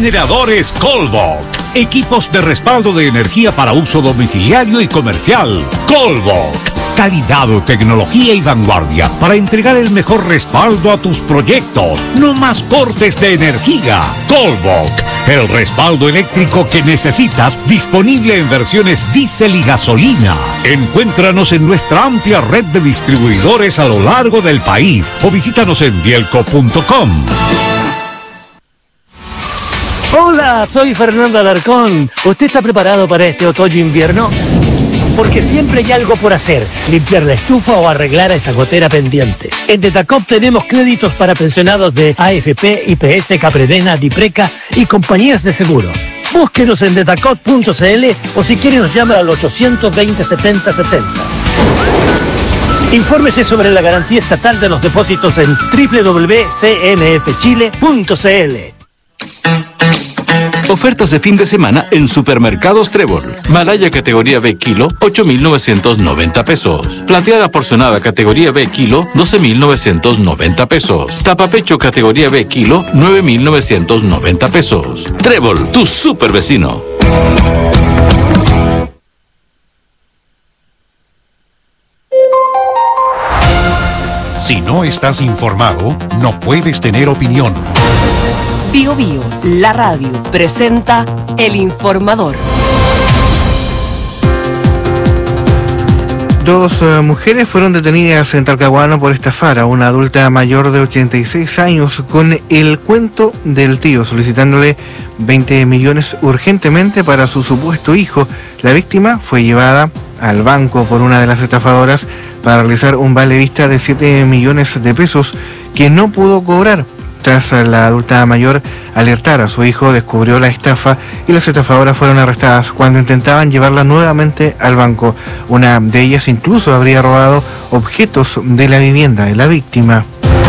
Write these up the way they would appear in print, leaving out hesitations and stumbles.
Generadores Colbok. Equipos de respaldo de energía para uso domiciliario y comercial. Colbok. Calidad, tecnología y vanguardia para entregar el mejor respaldo a tus proyectos. No más cortes de energía. Colbok. El respaldo eléctrico que necesitas, disponible en versiones diésel y gasolina. Encuéntranos en nuestra amplia red de distribuidores a lo largo del país o visítanos en bielco.com. Hola, soy Fernando Alarcón. ¿Usted está preparado para este otoño-invierno? Porque siempre hay algo por hacer, limpiar la estufa o arreglar esa gotera pendiente. En Detacop tenemos créditos para pensionados de AFP, IPS, Capredena, Dipreca y compañías de seguros. Búsquenos en detacop.cl o si quiere nos llama al 820 70 70. Infórmese sobre la garantía estatal de los depósitos en www.cnfchile.cl. Ofertas de fin de semana en Supermercados Trébol. Malaya categoría B kilo, 8,990 pesos. Plateada porcionada categoría B kilo, 12,990 pesos. Tapapecho categoría B kilo, 9,990 pesos. Trébol, tu super vecino. Si no estás informado, no puedes tener opinión. Bio Bio, la radio, presenta El Informador. Dos mujeres fueron detenidas en Talcahuano por estafar a una adulta mayor de 86 años con el cuento del tío, solicitándole 20 millones urgentemente para su supuesto hijo. La víctima fue llevada al banco por una de las estafadoras para realizar un vale vista de 7 millones de pesos que no pudo cobrar. Tras la adulta mayor alertar a su hijo, descubrió la estafa y las estafadoras fueron arrestadas cuando intentaban llevarla nuevamente al banco. Una de ellas incluso habría robado objetos de la vivienda de la víctima.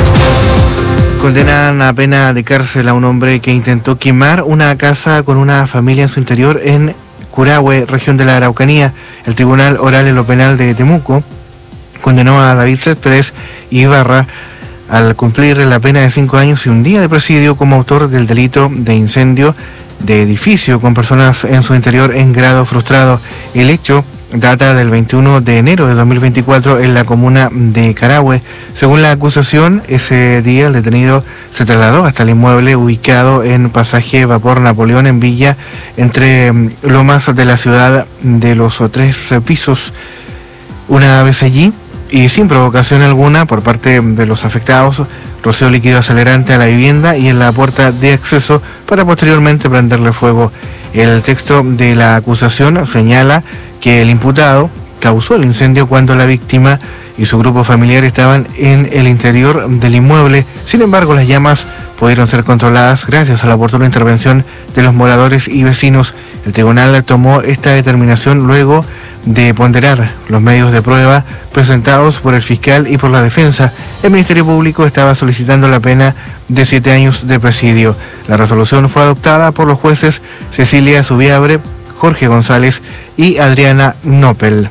Condenan a pena de cárcel a un hombre que intentó quemar una casa con una familia en su interior en Curahue, región de la Araucanía. El Tribunal Oral en lo Penal de Temuco condenó a David Céspedes Ibarra al cumplir la pena de 5 años y un día de presidio como autor del delito de incendio de edificio con personas en su interior en grado frustrado. El hecho data del 21 de enero de 2024 en la comuna de Carahue. Según la acusación, ese día el detenido se trasladó hasta el inmueble ubicado en Pasaje Vapor Napoleón en Villa, entre lomas de la ciudad de los 3 pisos. Una vez allí, y sin provocación alguna por parte de los afectados, roció líquido acelerante a la vivienda y en la puerta de acceso para posteriormente prenderle fuego. El texto de la acusación señala que el imputado causó el incendio cuando la víctima y su grupo familiar estaban en el interior del inmueble. Sin embargo, las llamas pudieron ser controladas gracias a la oportuna intervención de los moradores y vecinos. El tribunal tomó esta determinación luego de ponderar los medios de prueba presentados por el fiscal y por la defensa. El Ministerio Público estaba solicitando la pena de 7 años de presidio. La resolución fue adoptada por los jueces Cecilia Subiabre, Jorge González y Adriana Nopel.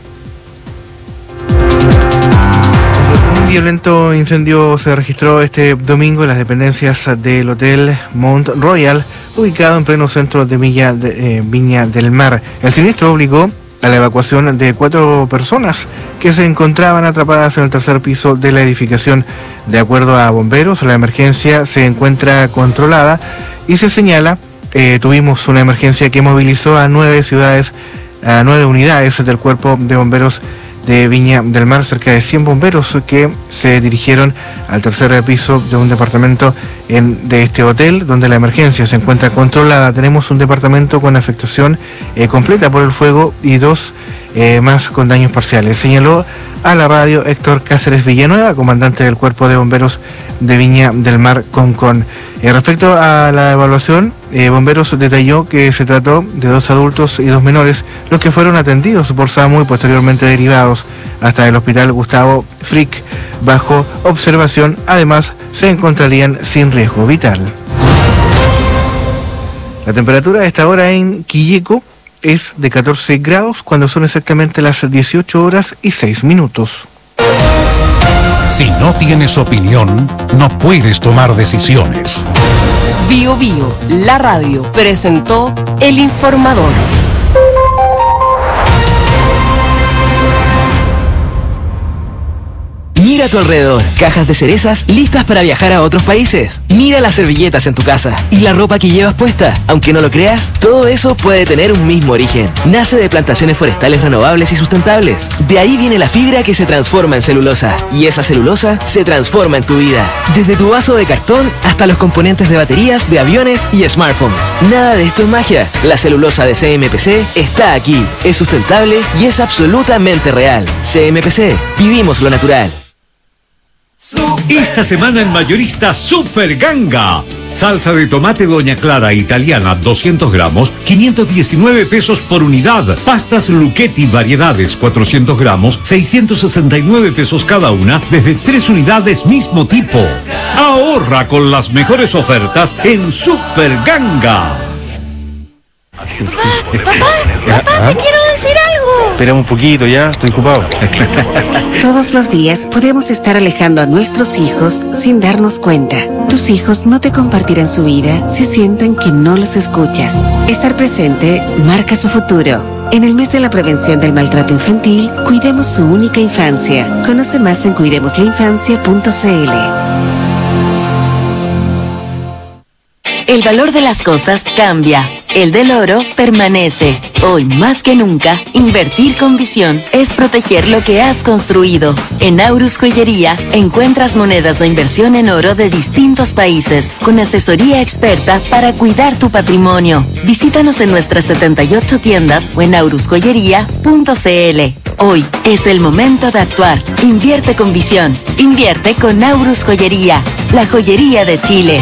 Un violento incendio se registró este domingo en las dependencias del Hotel Mount Royal, ubicado en pleno centro de Viña del Mar. El siniestro obligó a la evacuación de 4 personas que se encontraban atrapadas en el tercer piso de la edificación. De acuerdo a bomberos, la emergencia se encuentra controlada y se señala, tuvimos una emergencia que movilizó a 9 unidades del Cuerpo de Bomberos de Viña del Mar, cerca de 100 bomberos que se dirigieron al tercer piso de un departamento de este hotel, donde la emergencia se encuentra controlada. Tenemos un departamento con afectación completa por el fuego y 2 más con daños parciales, señaló a la radio Héctor Cáceres Villanueva, comandante del Cuerpo de Bomberos de Viña del Mar, Concón. Respecto a la evaluación, Bomberos detalló que se trató de 2 adultos y 2 menores, los que fueron atendidos por SAMU y posteriormente derivados hasta el Hospital Gustavo Frick bajo observación. Además, se encontrarían sin riesgo vital. La temperatura a esta hora en Quilleco es de 14 grados cuando son exactamente las 18 horas y 6 minutos. Si no tienes opinión, no puedes tomar decisiones. Bio Bio, la radio, presentó El Informador. Mira a tu alrededor, cajas de cerezas listas para viajar a otros países. Mira las servilletas en tu casa y la ropa que llevas puesta. Aunque no lo creas, todo eso puede tener un mismo origen. Nace de plantaciones forestales renovables y sustentables. De ahí viene la fibra que se transforma en celulosa. Y esa celulosa se transforma en tu vida. Desde tu vaso de cartón hasta los componentes de baterías, de aviones y smartphones. Nada de esto es magia. La celulosa de CMPC está aquí. Es sustentable y es absolutamente real. CMPC, vivimos lo natural. Esta semana en Mayorista Super Ganga. Salsa de tomate Doña Clara italiana 200 gramos, 519 pesos por unidad. Pastas Lucchetti variedades 400 gramos, 669 pesos cada una, desde 3 unidades mismo tipo. Ahorra con las mejores ofertas en Super Ganga. Papá, te quiero decir algo. Espera un poquito, ya, estoy ocupado. Todos los días podemos estar alejando a nuestros hijos sin darnos cuenta. Tus hijos no te compartirán su vida si sienten que no los escuchas. Estar presente marca su futuro. En el mes de la prevención del maltrato infantil, cuidemos su única infancia. Conoce más en cuidemoslainfancia.cl. El valor de las cosas cambia. El del oro permanece. Hoy más que nunca, invertir con visión es proteger lo que has construido. En Aurus Joyería encuentras monedas de inversión en oro de distintos países, con asesoría experta para cuidar tu patrimonio. Visítanos en nuestras 78 tiendas o en aurusjoyería.cl. Hoy es el momento de actuar. Invierte con visión. Invierte con Aurus Joyería, la joyería de Chile.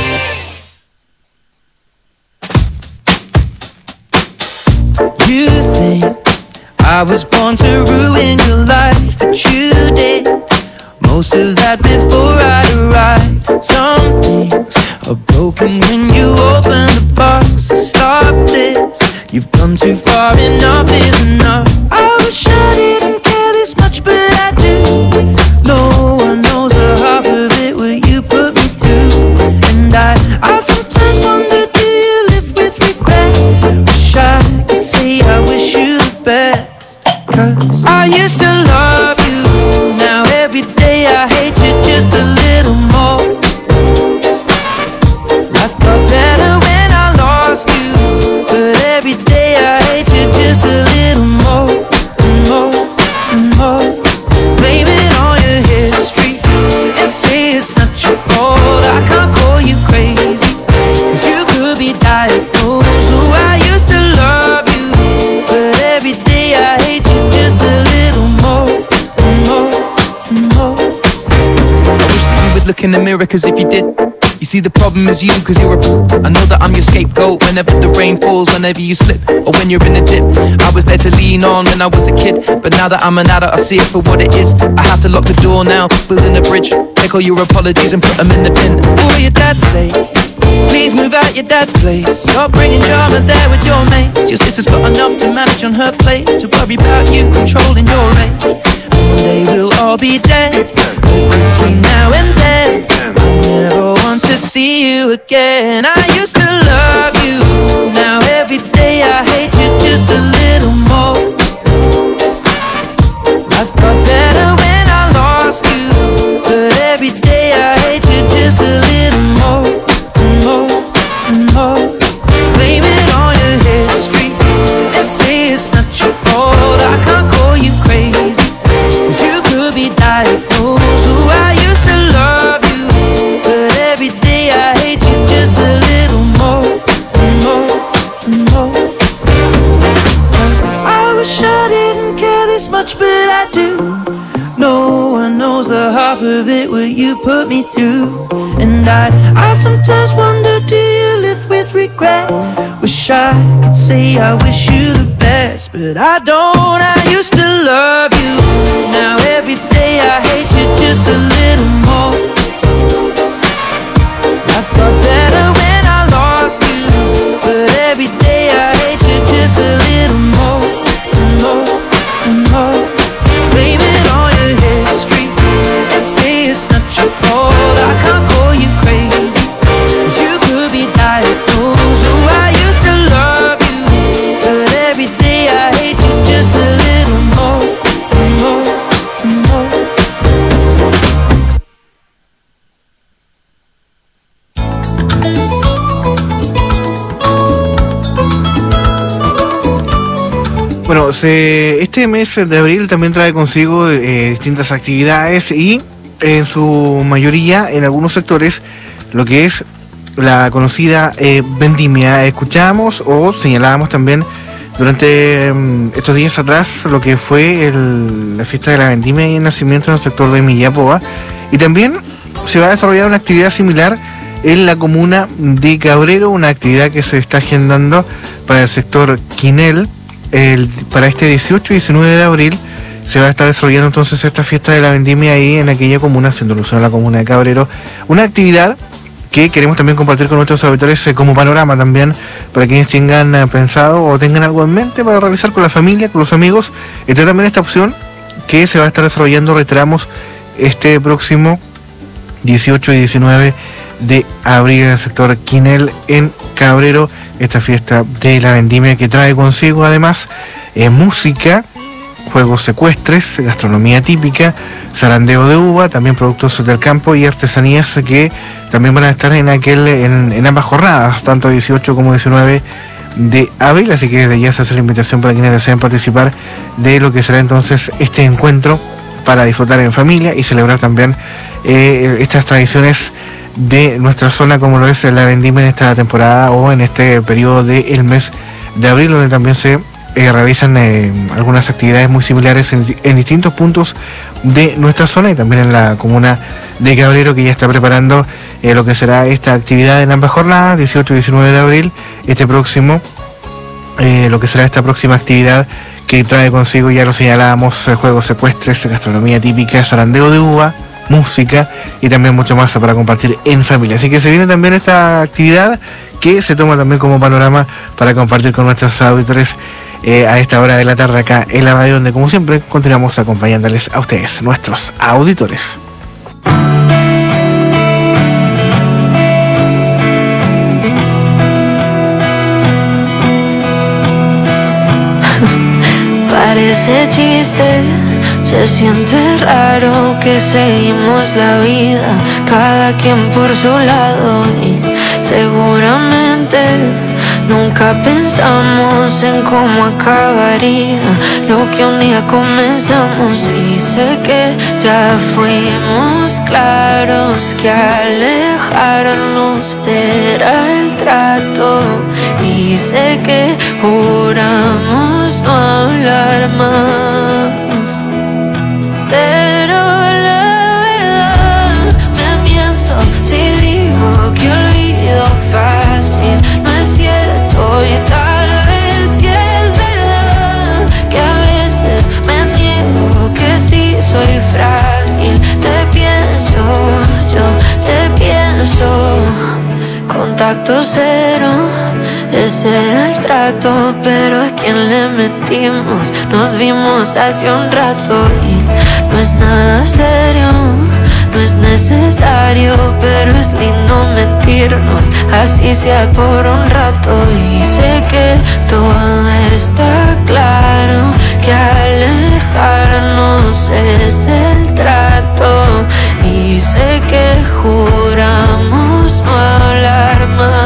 You think I was born to ruin your life, but you did most of that before I arrived. Some things are broken when you open the box. So stop this, you've come too far, enough is enough. I wish I didn't care this much, but I do. No one knows the half of it, what you put me through. And I sometimes wonder, do you live with regret? Wish I could say I wish you the best, 'cause I used to love you. Now every day I hate you just a little more. Life got better when I lost you, but every day I hate you just a little more, more, more. Blame it on your history and say it's not your fault. I can't call you crazy, 'cause you could be diagnosed. So I used to love you, but every day I hate you just a little more, more, more. I wish that you would look in the mirror, 'cause if you did, you see the problem is you, 'cause you're a... I know that I'm your scapegoat whenever the rain falls, whenever you slip, or when you're in the dip. I was there to lean on when I was a kid, but now that I'm an adult I see it for what it is. I have to lock the door now, building a bridge. Take all your apologies and put them in the bin. For your dad's sake, please move out your dad's place. Stop bringing drama there with your mates. Your sister's got enough to manage on her plate, to worry about you controlling your age. And one day we'll all be dead, but between now and then I never want to see you again. I used to love you, now every day I hate you just a little more. Life got better when I lost you, but every day I hate you just a little more, more, more. Blame it on your history and say it's not your fault. I can't call you crazy, 'cause you could be diagnosed. So I used to love you, but every day I hate you just a little more, more, more. I wish I didn't care this much, but I do. No one knows the half of it, what you put me through. And I sometimes wonder, do you live with regret? Wish I could say I wish you the best, but I don't. I used to love you, now every day I hate you just a little more. Life got better when I lost you, but every day I hate you just a little more, more, more. Blame it on your history and say it's not your fault. I can't call you crazy, 'cause you could be dying. Bueno, este mes de abril también trae consigo distintas actividades y en su mayoría, en algunos sectores, lo que es la conocida vendimia. Escuchábamos o señalábamos también durante estos días atrás lo que fue la fiesta de la vendimia y el nacimiento en el sector de Millapoa, y también se va a desarrollar una actividad similar en la comuna de Cabrero, una actividad que se está agendando para el sector Quinel. Para este 18 y 19 de abril se va a estar desarrollando entonces esta fiesta de la vendimia ahí en aquella comuna, haciendo alusión a la comuna de Cabrero. Una actividad que queremos también compartir con nuestros auditores como panorama también, para quienes tengan pensado o tengan algo en mente para realizar con la familia, con los amigos. Está también esta opción que se va a estar desarrollando, reiteramos, este próximo 18 y 19 de abril en el sector Quinel en Cabrero, esta fiesta de la vendimia que trae consigo además música, juegos ecuestres, gastronomía típica, zarandeo de uva, también productos del campo y artesanías que también van a estar en ambas jornadas, tanto 18 como 19 de abril, así que desde ya se hace la invitación para quienes deseen participar de lo que será entonces este encuentro para disfrutar en familia y celebrar también estas tradiciones de nuestra zona, como lo es la vendimia en esta temporada o en este periodo del mes de abril, donde también se realizan algunas actividades muy similares en distintos puntos de nuestra zona y también en la comuna de Cabrero, que ya está preparando lo que será esta actividad en ambas jornadas, 18 y 19 de abril, este próximo, lo que será esta próxima actividad que trae consigo, ya lo señalábamos, juegos ecuestres, gastronomía típica, zarandeo de uva, música y también mucho más para compartir en familia. Así que se viene también esta actividad que se toma también como panorama para compartir con nuestros auditores a esta hora de la tarde acá en la radio, donde como siempre continuamos acompañándoles a ustedes, nuestros auditores. Parece chiste, se siente raro que seguimos la vida, cada quien por su lado, y seguramente nunca pensamos en cómo acabaría lo que un día comenzamos. Y sé que ya fuimos claros que alejarnos era el trato, y sé que juramos no hablar más. Pero la verdad, me miento si digo que olvido fácil. No es cierto y tal vez sí es verdad que a veces me niego, que sí soy frágil. Te pienso, yo te pienso. Contacto cero, ese era el trato, pero a quien le mentimos. Nos vimos hace un rato y no es nada serio, no es necesario, pero es lindo mentirnos, así sea por un rato. Y sé que todo está claro, que alejarnos es el trato, y sé que juramos no hablar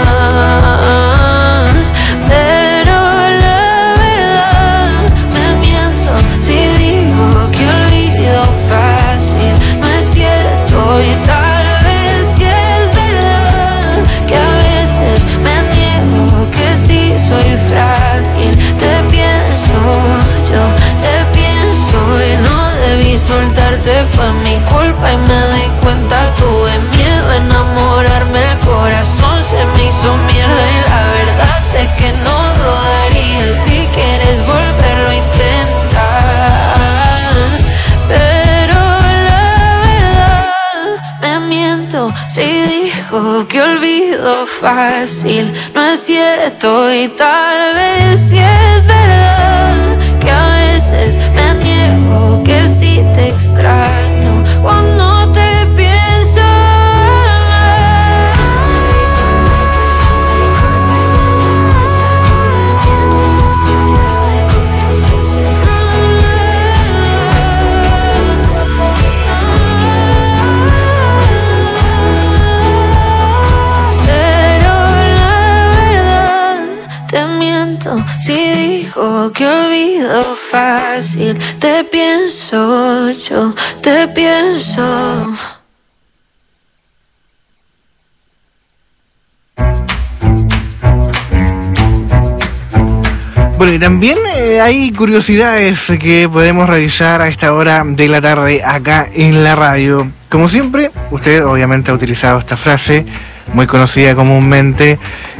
más. Pero la verdad, me miento si digo que olvido fácil. No es cierto y tal vez sí es verdad que a veces me niego, que sí soy frágil. Te pienso, yo te pienso, y no debí soltarte, fue mi culpa y me di cuenta. Tuve miedo a enamorarme, el corazón se me hizo mierda y la verdad sé que no dudaría. Si quieres volverlo a intentar, pero la verdad, me miento si digo que olvido fácil. No es cierto y tal vez sí es verdad que a veces me niego, que sí te extraño cuando te pienso. Pero la verdad, te miento si digo olvido fácil. Te pienso, yo te pienso. Bueno, y también hay curiosidades que podemos revisar a esta hora de la tarde acá en la radio. Como siempre, usted obviamente ha utilizado esta frase muy conocida comúnmente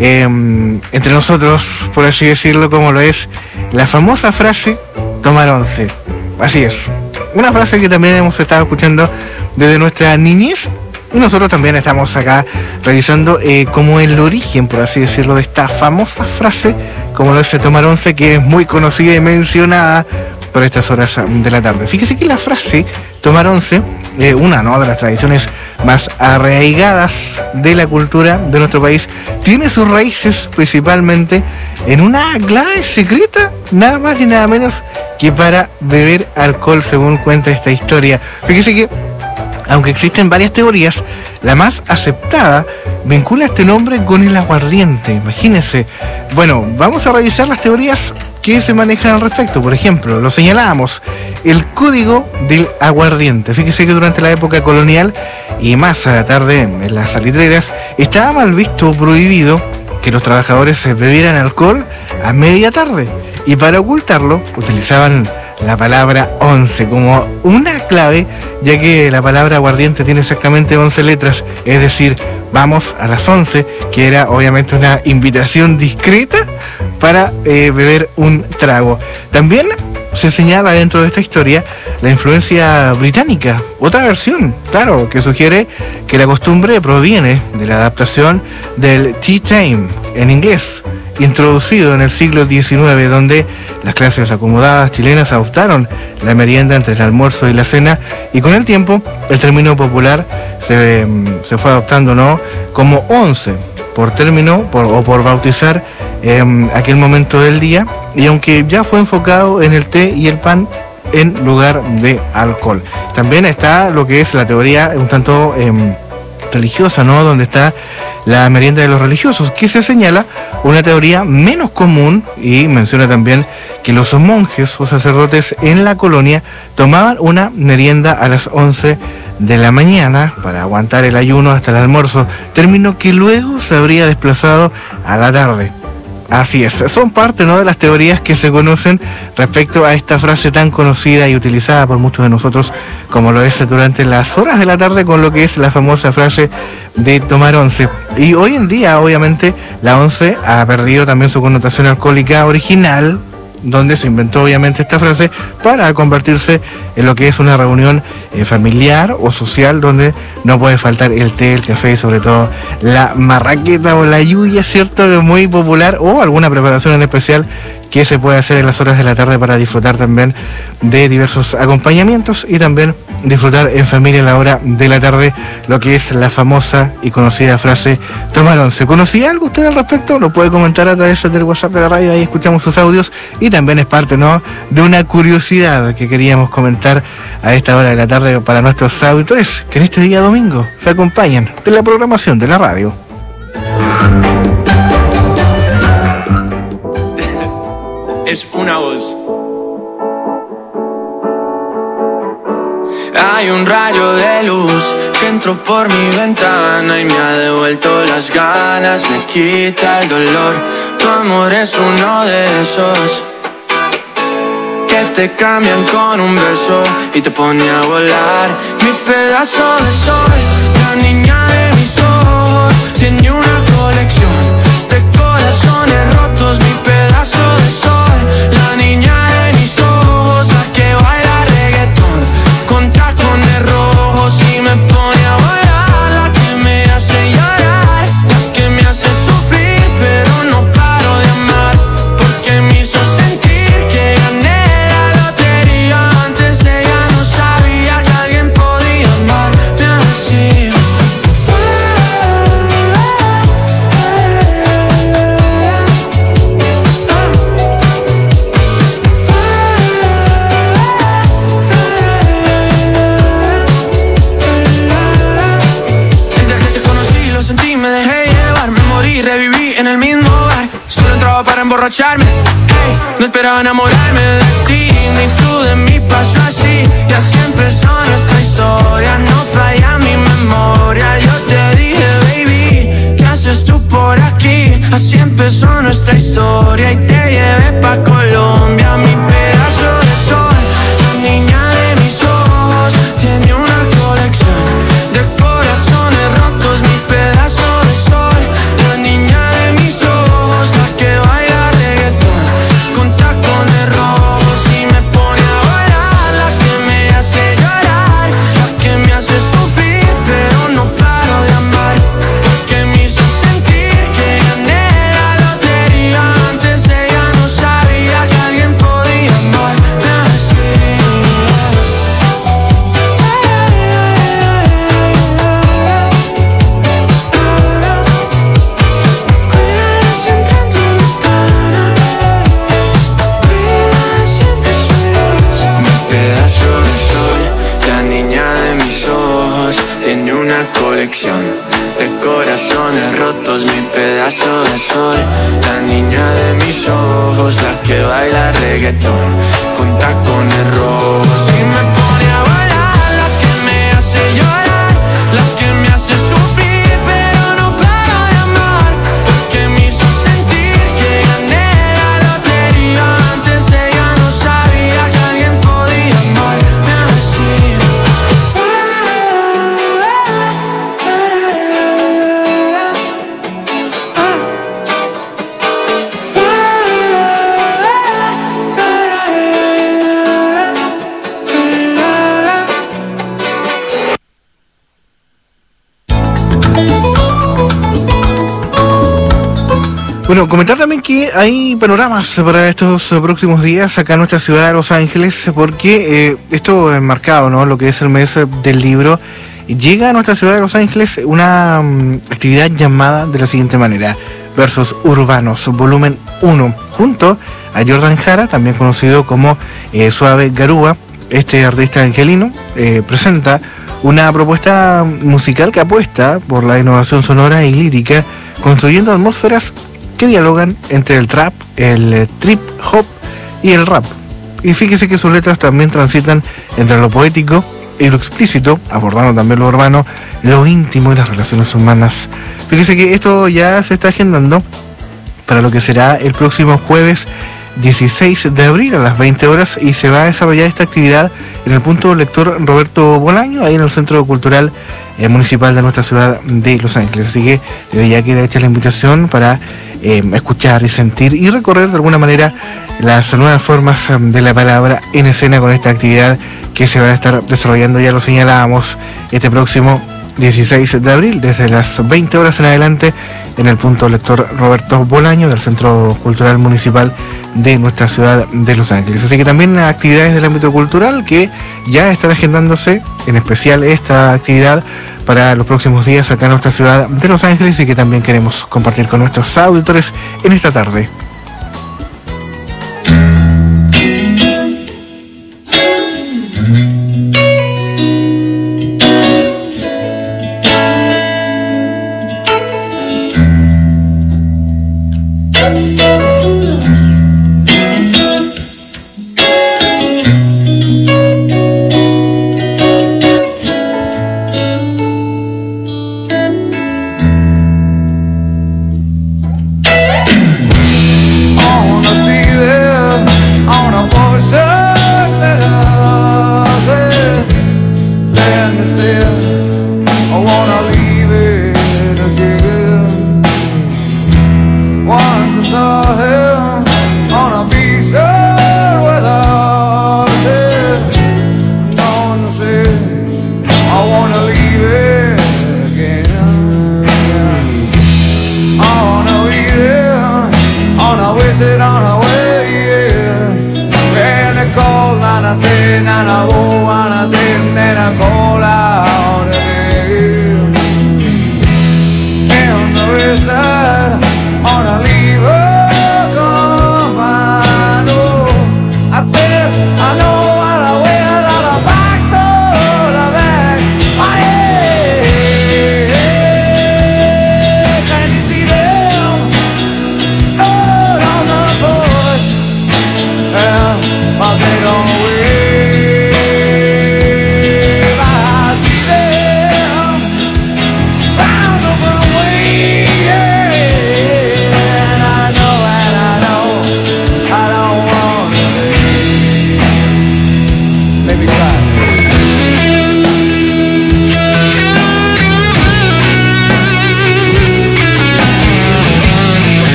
entre nosotros, por así decirlo, como lo es la famosa frase tomar once. Así es, una frase que también hemos estado escuchando desde nuestra niñez. Y nosotros también estamos acá revisando como el origen, por así decirlo, de esta famosa frase, como lo es tomar once, que es muy conocida y mencionada por estas horas de la tarde. Fíjese que la frase tomar once, una, ¿no?, de las tradiciones más arraigadas de la cultura de nuestro país, tiene sus raíces principalmente en una clave secreta, nada más ni nada menos que para beber alcohol, según cuenta esta historia. Fíjese que, aunque existen varias teorías, la más aceptada vincula este nombre con el aguardiente. Imagínense. Bueno, vamos a revisar las teorías que se manejan al respecto. Por ejemplo, lo señalábamos, el código del aguardiente. Fíjese que durante la época colonial y más a la tarde en las salitreras, estaba mal visto o prohibido que los trabajadores bebieran alcohol a media tarde. Y para ocultarlo, utilizaban la palabra 11 como una clave, ya que la palabra aguardiente tiene exactamente 11 letras, es decir, vamos a las 11, que era obviamente una invitación discreta para beber un trago. También se señala dentro de esta historia la influencia británica, otra versión, claro, que sugiere que la costumbre proviene de la adaptación del tea time en inglés, introducido en el siglo XIX, donde las clases acomodadas chilenas adoptaron la merienda entre el almuerzo y la cena, y con el tiempo el término popular se fue adoptando, ¿no?, como 11 por término o por bautizar aquel momento del día, y aunque ya fue enfocado en el té y el pan en lugar de alcohol. También está lo que es la teoría un tanto religiosa, ¿no?, donde está la merienda de los religiosos, que se señala una teoría menos común, y menciona también que los monjes o sacerdotes en la colonia tomaban una merienda a las 11 de la mañana para aguantar el ayuno hasta el almuerzo, término que luego se habría desplazado a la tarde. Así es, son parte, ¿no?, de las teorías que se conocen respecto a esta frase tan conocida y utilizada por muchos de nosotros, como lo es durante las horas de la tarde, con lo que es la famosa frase de tomar once. Y hoy en día, obviamente, la once ha perdido también su connotación alcohólica original, donde se inventó obviamente esta frase para convertirse en lo que es una reunión familiar o social, donde no puede faltar el té, el café y sobre todo la marraqueta o la lluvia, ¿cierto?, que es muy popular, o alguna preparación en especial que se puede hacer en las horas de la tarde para disfrutar también de diversos acompañamientos y también disfrutar en familia a la hora de la tarde, lo que es la famosa y conocida frase tomar once. ¿Conocía algo usted al respecto? Lo puede comentar a través del WhatsApp de la radio, ahí escuchamos sus audios, y también es parte, ¿no?, de una curiosidad que queríamos comentar a esta hora de la tarde para nuestros auditores que en este día domingo se acompañan de la programación de la radio. Es una voz. Hay un rayo de luz que entró por mi ventana y me ha devuelto las ganas, me quita el dolor. Tu amor es uno de esos que te cambian con un beso y te pone a volar. Mi pedazo de sol, la niña de mis ojos, tiene una colección de corazones rotos. Mi pedazo de sol, la niña de mis ojos, la que baila reggaetón con tacones rojos y me pone a volar. La que me hace llorar, la que me hace sufrir, pero no paro de amar, porque me hizo sentir que gané la lotería. Antes ella no sabía que alguien podía amarme así. Reviví en el mismo bar, solo entraba para emborracharme. Ey, No esperaba enamorarme de ti, ni tú de mí pasó así. Y así empezó nuestra historia, no falla mi memoria. Yo te dije, baby, ¿qué haces tú por aquí? Así empezó nuestra historia y te llevé pa' Colombia, mi pedazo de sol. La niña de mis ojos tiene una colección de corazones rotos, mi pedazo de sol. La niña de mis ojos, la que baila reggaetón con tacones rojos y me pone a bailar, la que me hace llorar, la que me hace sufrir, pero no paro de amar, porque me hizo sentir que gané la lotería. Antes ella no sabía que alguien podía amarme así. Mi pedazo de sol, la niña de mis ojos, tiene una colección de corazones rotos, mi pedazo de sol. La niña de mis ojos, la que baila reggaetón con tacones rojos y me pone a bailar, la que me hace llorar, la que me hace sufrir, pero no paro de amar, porque me hizo sentir que gané la lotería. Antes ella no sabía que alguien podía amarme así. Bueno, comentar también que hay panoramas para estos próximos días acá en nuestra ciudad de Los Ángeles, porque esto es marcado, ¿no? Lo que es el mes del libro. Llega a nuestra ciudad de Los Ángeles una actividad llamada de la siguiente manera: Versos Urbanos, volumen 1, junto a Jordan Jara, también conocido como Suave Garúa. Este artista angelino presenta una propuesta musical que apuesta por la innovación sonora y lírica, construyendo atmósferas que dialogan entre el trap, el trip hop y el rap. Y fíjese que sus letras también transitan entre lo poético y lo explícito, abordando también lo urbano, lo íntimo y las relaciones humanas. Fíjese que esto ya se está agendando para lo que será el próximo jueves 16 de abril a las 20 horas y se va a desarrollar esta actividad en el punto lector Roberto Bolaño, ahí en el Centro Cultural Municipal de nuestra ciudad de Los Ángeles. Así que desde ya queda hecha la invitación para escuchar y sentir y recorrer de alguna manera las nuevas formas de la palabra en escena con esta actividad que se va a estar desarrollando, ya lo señalábamos, este próximo 16 de abril, desde las 20 horas en adelante, en el punto lector Roberto Bolaño del Centro Cultural Municipal de nuestra ciudad de Los Ángeles. Así que también actividades del ámbito cultural que ya están agendándose, en especial esta actividad para los próximos días acá en nuestra ciudad de Los Ángeles, y que también queremos compartir con nuestros auditores en esta tarde.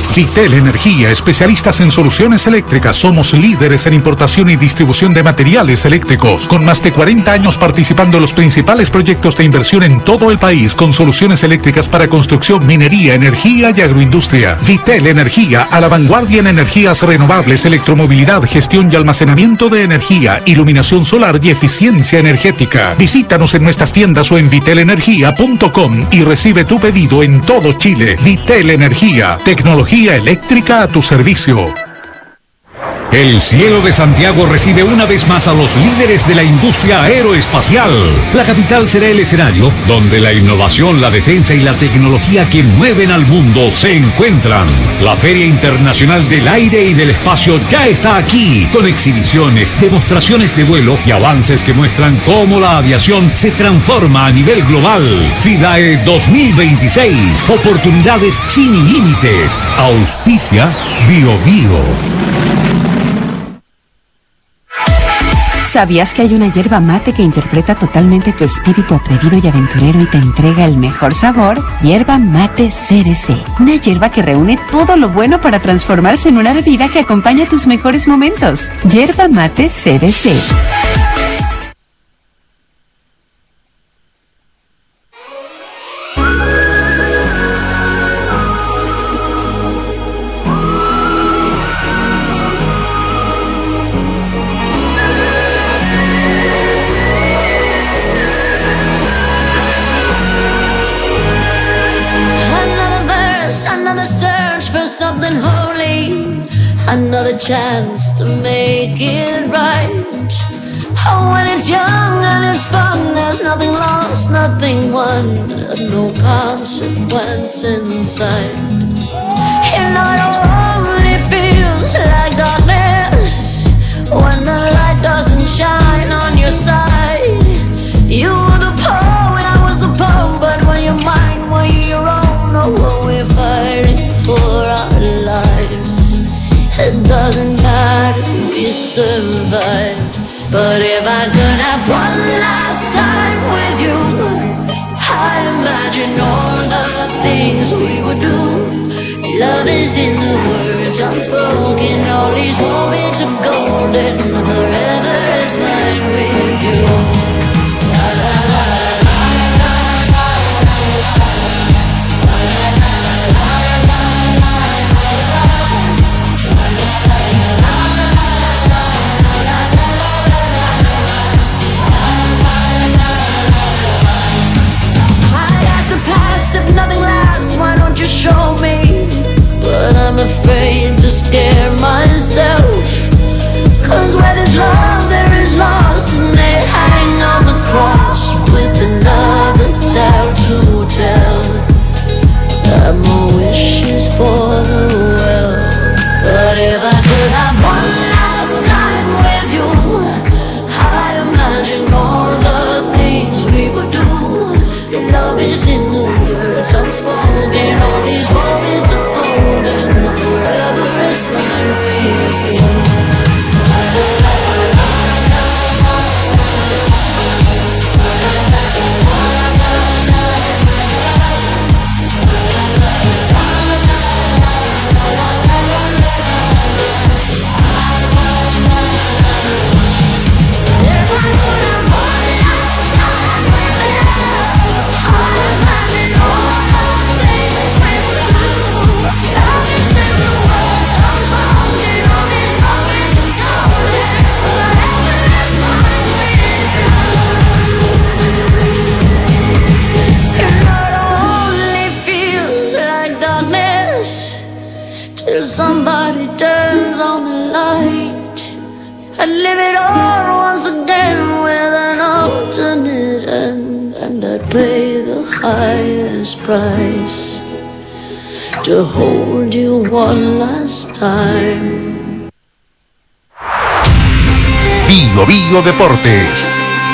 Vitel Energía, especialistas en soluciones eléctricas. Somos líderes en importación y distribución de materiales eléctricos, con más de 40 años participando en los principales proyectos de inversión en todo el país, con soluciones eléctricas para construcción, minería, energía y agroindustria. Vitel Energía, a la vanguardia en energías renovables, electromovilidad, gestión y almacenamiento de energía, iluminación solar y eficiencia energética. Visítanos en nuestras tiendas o en vitelenergia.com y recibe tu pedido en todo Chile. Vitel Energía, tecnología eléctrica a tu servicio. El cielo de Santiago recibe una vez más a los líderes de la industria aeroespacial. La capital será el escenario donde la innovación, la defensa y la tecnología que mueven al mundo se encuentran. La Feria Internacional del Aire y del Espacio ya está aquí, con exhibiciones, demostraciones de vuelo y avances que muestran cómo la aviación se transforma a nivel global. FIDAE 2026, oportunidades sin límites. Auspicia BioBio. ¿Sabías que hay una yerba mate que interpreta totalmente tu espíritu atrevido y aventurero y te entrega el mejor sabor? Yerba Mate CDC. Una yerba que reúne todo lo bueno para transformarse en una bebida que acompaña tus mejores momentos. Yerba Mate CDC. Another chance to make it right. Oh, when it's young and it's fun, there's nothing lost, nothing won, no consequence inside. You know it only feels like darkness when the light doesn't shine on your side. You were the poet, I was the poem, but when you're mine, were you your own, or were we fighting for our lives? It doesn't matter, we survived. But if I could have one last time with you, I imagine all the things we would do. Love is in the words unspoken, all these moments are golden. Forever is mine with you. Show me, but I'm afraid to scare myself. Cause where there's love, there is loss, and they hang on the cross with another tale to tell. My wish is for the well, but if I could have one last time with you, I imagine all the things we would do. Love is in the words unspoken, all these moments are golden. Forever is mine with you. Somebody turns on the light. I'd live it all once again with an alternate end, and I'd pay the highest price to hold you one last time. BioBio Deportes.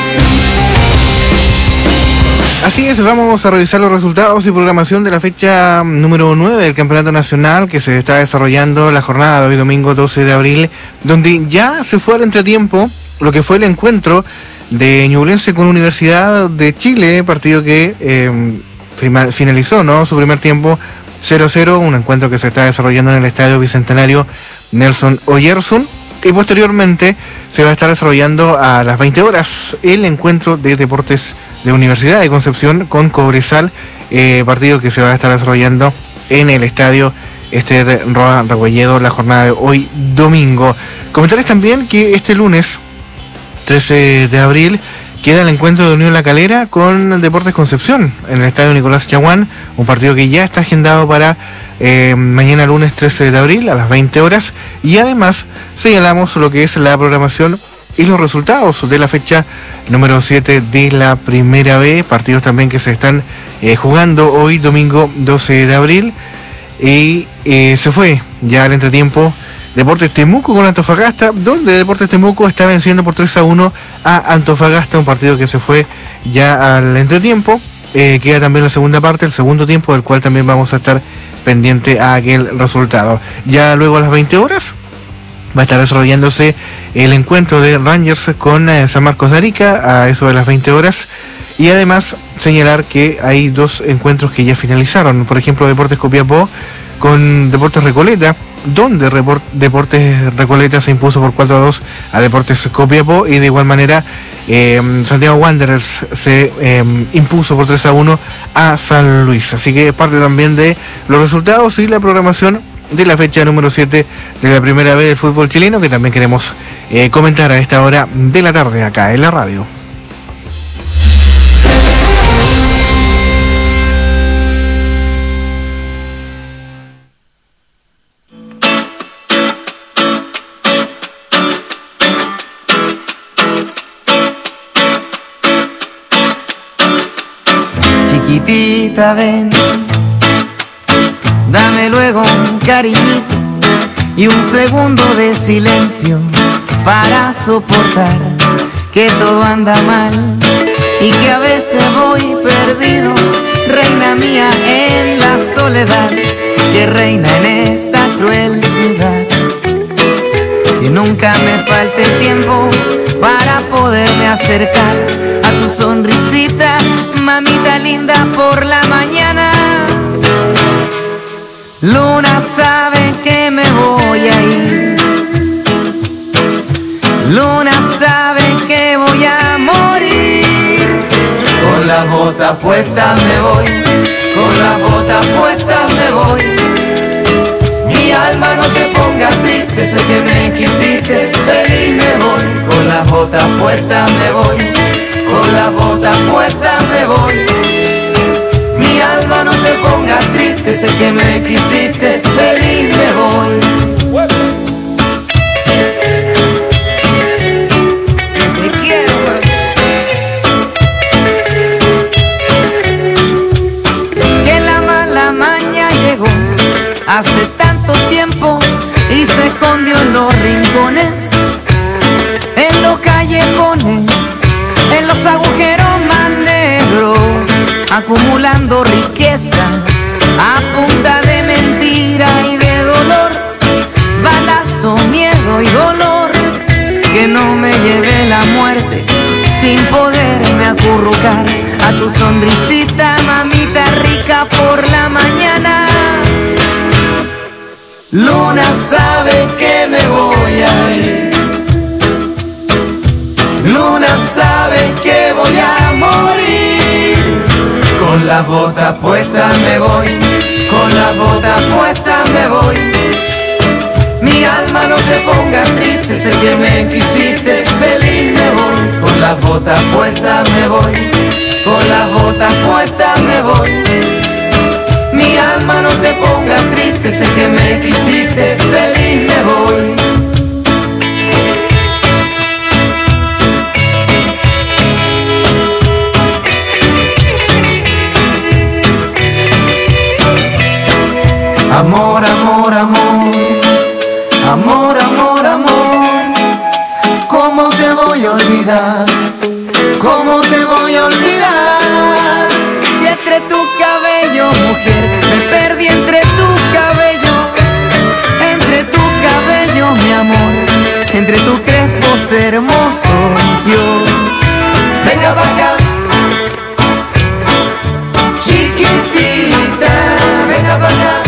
Así es, vamos a revisar los resultados y programación de la fecha número 9 del Campeonato Nacional que se está desarrollando la jornada de hoy domingo 12 de abril, donde ya se fue al entretiempo lo que fue el encuentro de Ñublense con Universidad de Chile, partido que finalizó, ¿no?, su primer tiempo 0-0, un encuentro que se está desarrollando en el Estadio Bicentenario Nelson Oyarzún. Y posteriormente se va a estar desarrollando a las 20 horas el encuentro de Deportes de Universidad de Concepción con Cobresal, partido que se va a estar desarrollando en el Estadio Ester Roa Rebolledo la jornada de hoy domingo. Comentarles también que este lunes 13 de abril queda el encuentro de Unión La Calera con Deportes Concepción en el Estadio Nicolás Chaguán, un partido que ya está agendado para mañana lunes 13 de abril a las 20 horas, y además señalamos lo que es la programación y los resultados de la fecha número 7 de la Primera B, partidos también que se están jugando hoy domingo 12 de abril, y se fue ya al entretiempo Deportes Temuco con Antofagasta, donde Deportes Temuco está venciendo por 3-1 a Antofagasta, un partido que se fue ya al entretiempo. Queda también la segunda parte, el segundo tiempo, del cual también vamos a estar pendiente a aquel resultado. Ya luego a las 20 horas va a estar desarrollándose el encuentro de Rangers con San Marcos de Arica a eso de las 20 horas. Y además señalar que hay dos encuentros que ya finalizaron. Por ejemplo, Deportes Copiapó con Deportes Recoleta, donde Deportes Recoleta se impuso por 4-2 a Deportes Copiapó, y de igual manera Santiago Wanderers se impuso por 3-1 a San Luis. Así que es parte también de los resultados y la programación de la fecha número 7 de la Primera B del fútbol chileno, que también queremos comentar a esta hora de la tarde acá en la radio. Chiquitita, ven, dame luego un cariñito y un segundo de silencio para soportar que todo anda mal y que a veces voy perdido, reina mía, en la soledad que reina en esta cruel ciudad. Que nunca me falte el tiempo para poderme acercar a tu sonrisita, mamita linda, por la mañana. Luna sabe que me voy a ir, Luna sabe que voy a morir. Con las botas puestas me voy, con las botas puestas me voy. Mi alma, no te pongas triste, sé que me quisiste, feliz me voy. Con las botas puestas me voy, con las botas puestas me voy. Mi alma, no te pongas triste, sé que me quisiste, feliz me voy. Te quiero, que la mala maña llegó hace tanto tiempo y se escondió en los rincones, en los callejones, en los agujeros más negros, acumulando riqueza a punta de mentira y de dolor, balazo, miedo y dolor, que no me lleve la muerte sin poderme acurrucar a tu sonrisita, mamita rica, por la mañana. Luna sabe que me voy a ir, Luna sabe que voy a morir. Con las botas puestas me voy, con las botas puestas me voy. Mi alma, no te pongas triste, sé que me quisiste, feliz me voy. Con las botas puestas me voy, con las botas puestas me voy. Mi alma, no te pongas triste, sé que me quisiste, feliz me voy. Amor, amor, amor, amor, amor, amor, ¿cómo te voy a olvidar? ¿Cómo te voy a olvidar? Si entre tu cabello, mujer, me perdí entre tus cabellos, entre tu cabello, mi amor, entre tus crespos hermoso yo. Venga pa' acá, chiquitita, venga pa' acá.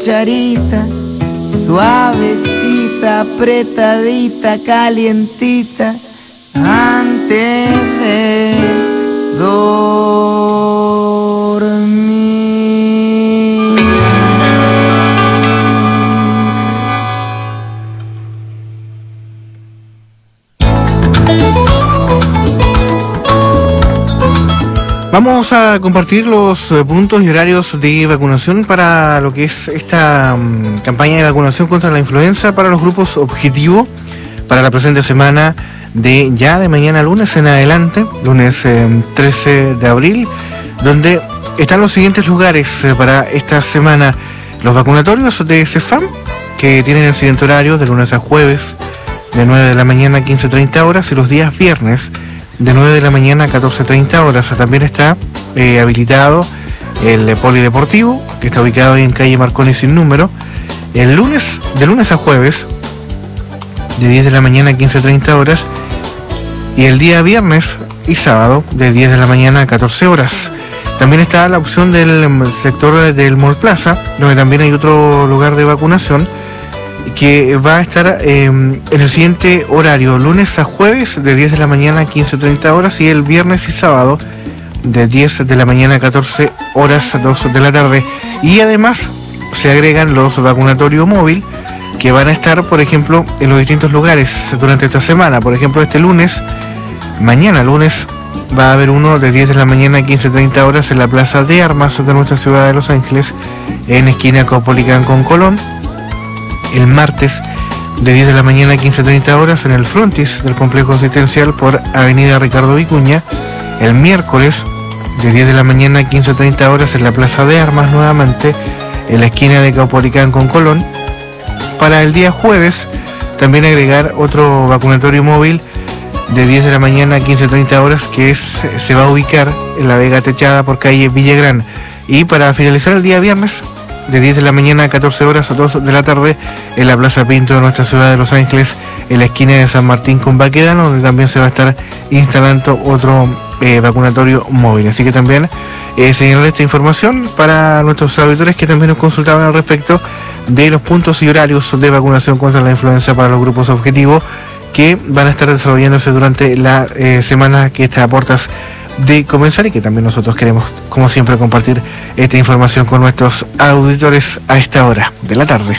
cucharita, suavecita, apretadita, calientita, antes de dormir. Vamos a compartir los puntos y horarios de vacunación para lo que es esta campaña de vacunación contra la influenza para los grupos objetivo para la presente semana de mañana lunes en adelante, lunes 13 de abril, donde están los siguientes lugares para esta semana: los vacunatorios de CEFAM, que tienen el siguiente horario de lunes a jueves de 9 de la mañana a 15:30 horas, y los días viernes de 9 de la mañana a 14:30 horas. También está habilitado el polideportivo, que está ubicado en calle Marconi sin número, el lunes, de lunes a jueves, de 10 de la mañana a 15:30 horas, y el día viernes y sábado, de 10 de la mañana a 14 horas. También está la opción del sector del Mall Plaza, donde también hay otro lugar de vacunación, que va a estar en el siguiente horario: lunes a jueves de 10 de la mañana a 15:30 horas, y el viernes y sábado de 10 de la mañana a 14 horas a 2 de la tarde. Y además se agregan los vacunatorios móvil, que van a estar, por ejemplo, en los distintos lugares durante esta semana. Por ejemplo, este lunes, mañana lunes, va a haber uno de 10 de la mañana a 15:30 horas en la Plaza de Armas de nuestra ciudad de Los Ángeles, en esquina Caupolicán con Colón. El martes, de 10 de la mañana a 15:30 horas en el frontis del complejo asistencial por Avenida Ricardo Vicuña. El miércoles, de 10 de la mañana a 15:30 horas en la Plaza de Armas, nuevamente en la esquina de Caupolicán con Colón. Para el día jueves, también agregar otro vacunatorio móvil de 10 de la mañana a 15:30 horas, que se va a ubicar en la Vega Techada por calle Villagrán. Y para finalizar el día viernes, de 10 de la mañana a 14 horas a 2 de la tarde, en la Plaza Pinto de nuestra ciudad de Los Ángeles, en la esquina de San Martín con Baquedano, donde también se va a estar instalando otro vacunatorio móvil. Así que también señalar esta información para nuestros auditores que también nos consultaban al respecto de los puntos y horarios de vacunación contra la influenza para los grupos objetivos, que van a estar desarrollándose durante la semana que está a puertas de comenzar, y que también nosotros queremos, como siempre, compartir esta información con nuestros auditores a esta hora de la tarde.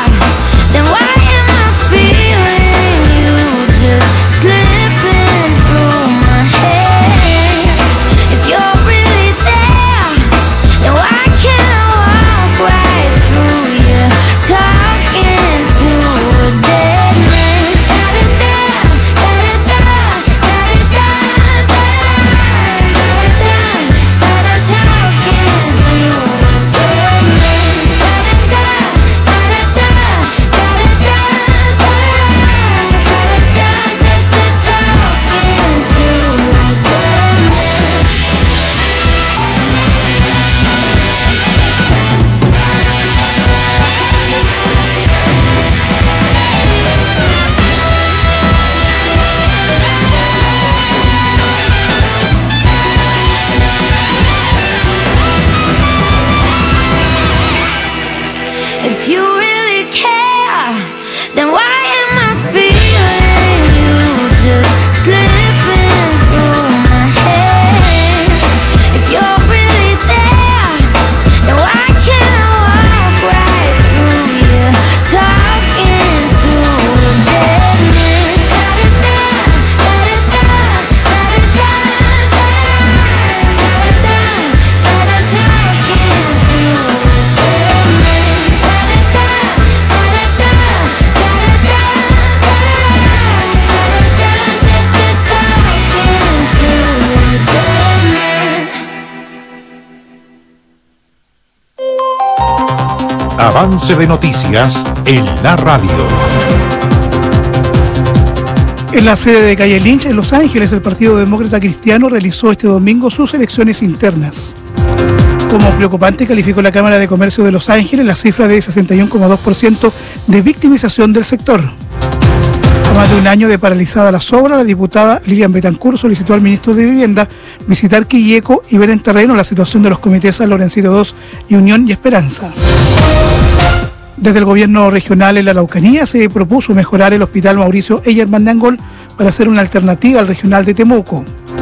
Slipping If you really care, then why am I feeling you just slipping through my head? If you're really there, then why can't I walk right through you, talking to a dead man? Avance de noticias en la radio. En la sede de Calle Lynch, en Los Ángeles, el Partido Demócrata Cristiano realizó este domingo sus elecciones internas. Como preocupante calificó la Cámara de Comercio de Los Ángeles la cifra de 61,2% de victimización del sector. A más de un año de paralizada las obras, la diputada Lilian Betancourt solicitó al ministro de Vivienda visitar Quilleco y ver en terreno la situación de los comités San Lorencito II y Unión y Esperanza. Desde el gobierno regional en la Araucanía se propuso mejorar el hospital Mauricio Eyerman de Angol para hacer una alternativa al regional de Temuco.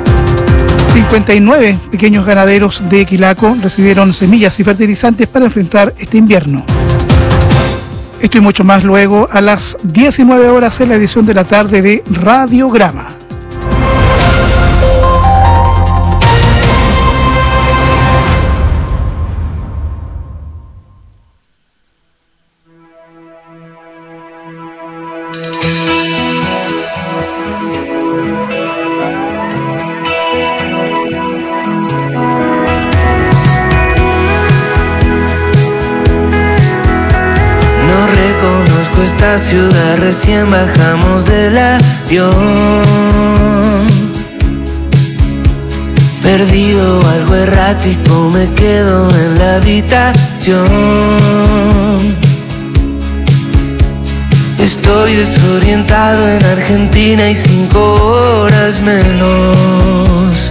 59 pequeños ganaderos de Quilaco recibieron semillas y fertilizantes para enfrentar este invierno. Esto y mucho más luego a las 19 horas en la edición de la tarde de Radiograma. Esta ciudad recién bajamos del avión. Perdido, algo errático, me quedo en la habitación. Estoy desorientado en Argentina y 5 horas menos.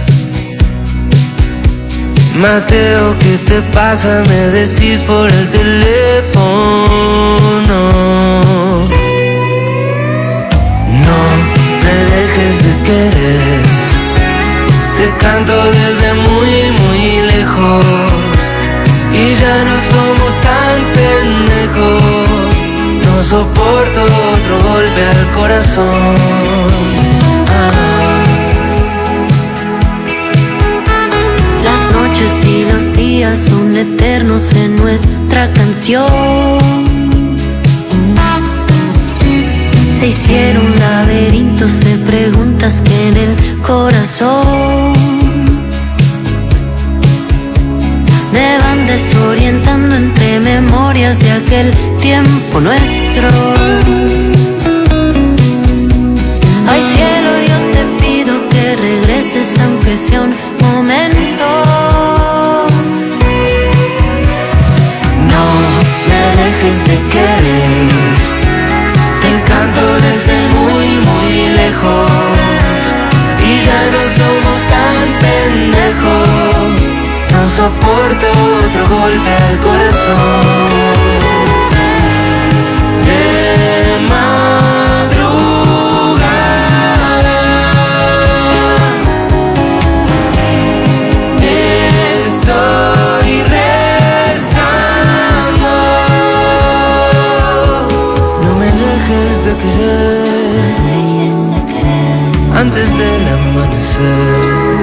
Mateo, ¿qué te pasa? Me decís por el teléfono. No me dejes de querer. Te canto desde muy, muy lejos. Y ya no somos tan pendejos. No soporto otro golpe al corazón. Las noches y los días son eternos en nuestra canción. Se hicieron laberintos de preguntas que en el corazón me van desorientando entre memorias de aquel tiempo nuestro. Ay cielo, yo te pido que regreses aunque sea un momento. No me dejes de querer. Te canto desde muy, muy lejos. Y ya no somos tan pendejos. No soporto otro golpe al corazón. De madrugada estoy rezando. No me dejes de querer antes del amanecer.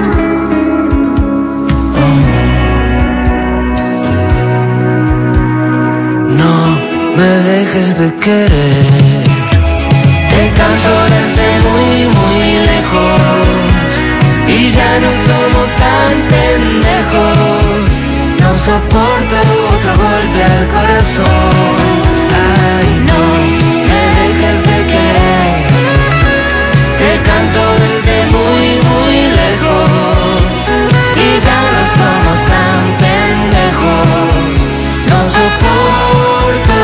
No me dejes de querer. Te canto desde muy, muy lejos. Y ya no somos tan pendejos. No soporto otro golpe al corazón. Ay, no me dejes de querer. Te canto desde muy, muy lejos. Y ya no somos tan pendejos. No soporto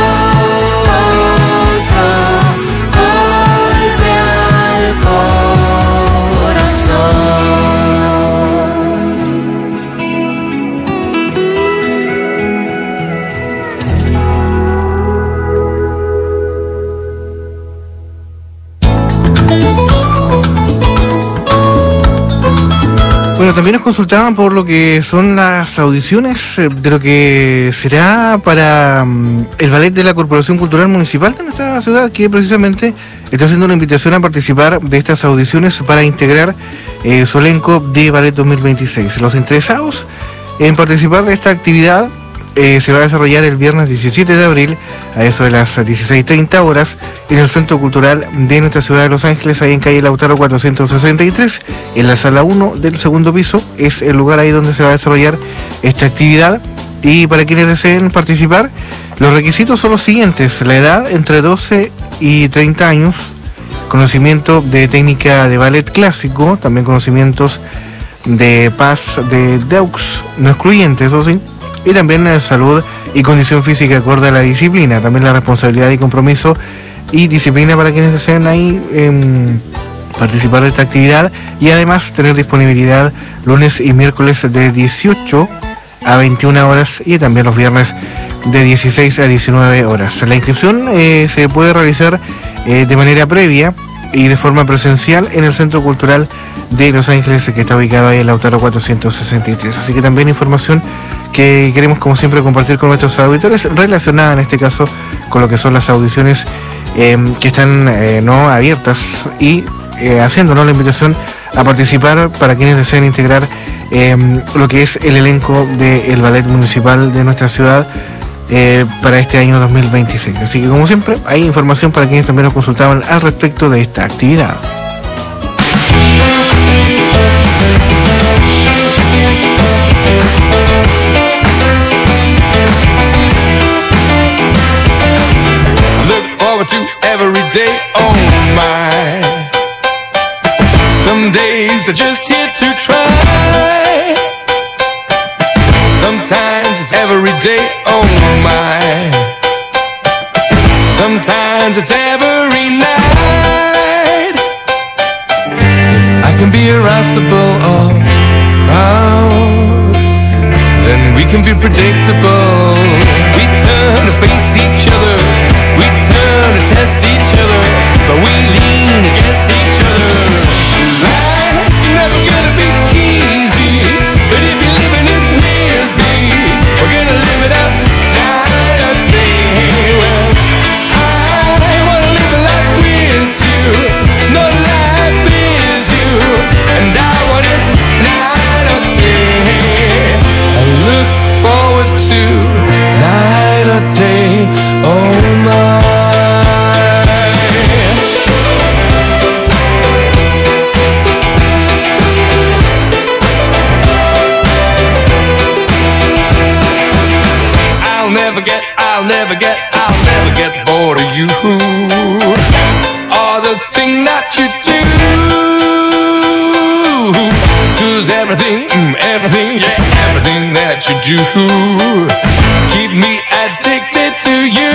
otro golpe al corazón. Bueno, también nos consultaban por lo que son las audiciones de lo que será para el ballet de la Corporación Cultural Municipal de nuestra ciudad, que precisamente está haciendo una invitación a participar de estas audiciones para integrar su elenco de ballet 2026. Los interesados en participar de esta actividad se va a desarrollar el viernes 17 de abril a eso de las 16:30 horas en el Centro Cultural de nuestra ciudad de Los Ángeles, ahí en calle Lautaro 463, en la sala 1 del segundo piso. Es el lugar ahí donde se va a desarrollar esta actividad. Y para quienes deseen participar, los requisitos son los siguientes: la edad entre 12 y 30 años, conocimiento de técnica de ballet clásico, también conocimientos de pas de deux, no excluyente, eso sí, y también salud y condición física acorde a la disciplina, también la responsabilidad y compromiso y disciplina para quienes deseen ahí participar de esta actividad, y además tener disponibilidad lunes y miércoles de 18 a 21 horas y también los viernes de 16 a 19 horas. La inscripción se puede realizar de manera previa y de forma presencial en el Centro Cultural de Los Ángeles, que está ubicado ahí en Lautaro 463. Así que también información que queremos, como siempre, compartir con nuestros auditores, relacionada en este caso con lo que son las audiciones que están abiertas, y haciéndonos la invitación a participar para quienes deseen integrar lo que es el elenco del ballet municipal de nuestra ciudad para este año 2026. Así que, como siempre, hay información para quienes también nos consultaban al respecto de esta actividad. To every day, oh my. Some days are just here to try. Sometimes it's every day, oh my. Sometimes it's every night. If I can be irascible or proud, then we can be predictable. We turn to face each other, we turn to test each other, but we lean against each other. Life's never gonna be easy, but if you're living it with me, we're gonna live it up night or day. Well, I wanna live a life with you, no life is you, and I want it night or day. I look forward to night or day, oh my. I'll never get bored of you, or the thing that you do. 'Cause everything, yeah, everything that you do, keep me addicted to you.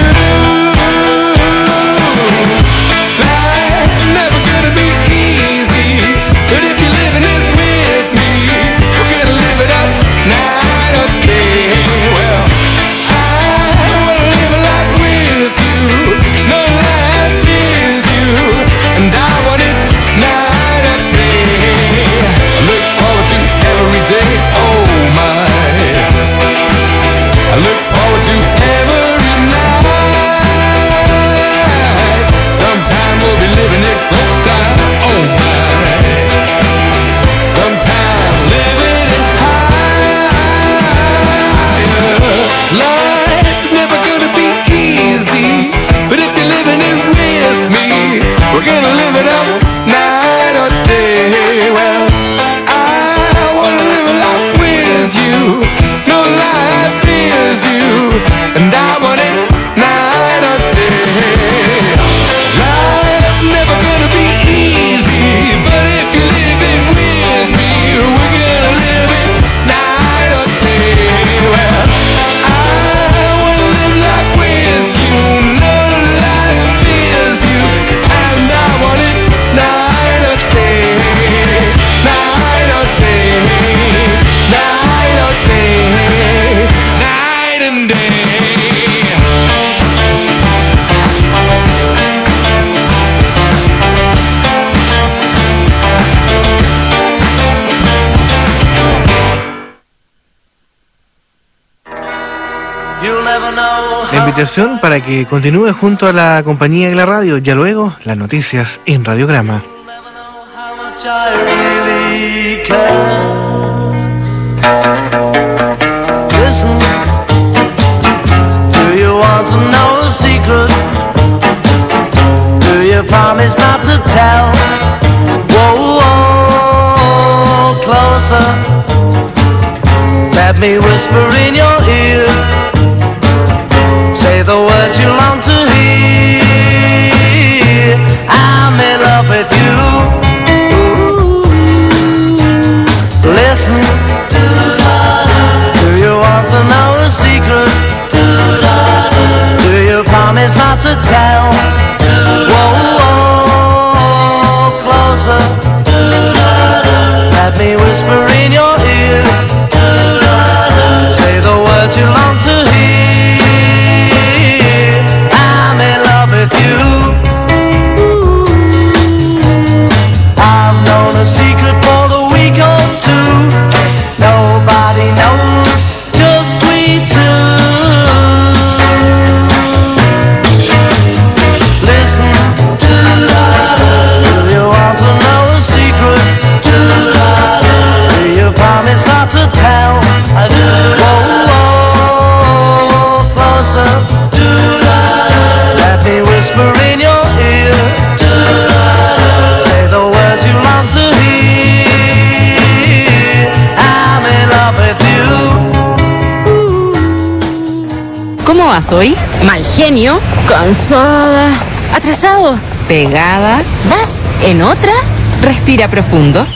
Life's never gonna be easy, but if you're living it with me, we're gonna live it up night or day. Well, no life is you, and I want it night or day. I look forward to every day, oh my. I look forward to every night. La invitación para que continúe junto a la compañía de la radio. Ya luego, las noticias en Radiograma. Listen, do you want to know a secret? Do you promise not to tell? Whoa, whoa, closer. Let me whisper in your ear. Say the words you long to hear. I'm in love with you. Ooh. Listen, do you want to know a secret? Do you promise not to tell? Whoa, whoa, closer. Let me whisper in your ear. Say the words you long to hear. I'm in love with you. Ooh. I've known a secret for the week or two. Nobody knows, just we two. Listen, do you want to know a secret? Do you promise not to tell? I do. Whoa, whoa, closer. Let me whisper in your ear. Say the words you long to hear. I'm in love with you. ¿Cómo vas hoy? ¿Mal genio? ¿Cansada? ¿Atrasado? ¿Pegada? ¿Vas en otra? Respira profundo.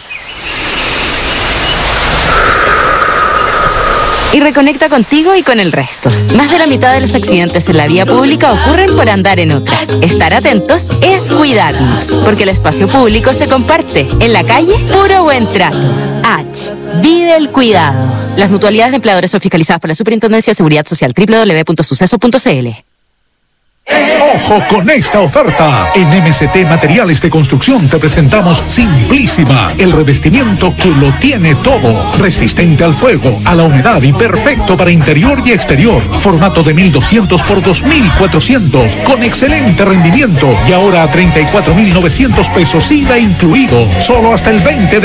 Y reconecta contigo y con el resto. Más de la mitad de los accidentes en la vía pública ocurren por andar en otra. Estar atentos es cuidarnos, porque el espacio público se comparte. En la calle, puro buen trato. H. Vive el cuidado. Las mutualidades de empleadores son fiscalizadas por la Superintendencia de Seguridad Social. www.suceso.cl. ¡Ojo con esta oferta! En MST Materiales de Construcción te presentamos Simplísima, el revestimiento que lo tiene todo. Resistente al fuego, a la humedad y perfecto para interior y exterior. Formato de 1200 por 2400, con excelente rendimiento y ahora a 34.900 pesos IVA incluido. Solo hasta el 20 de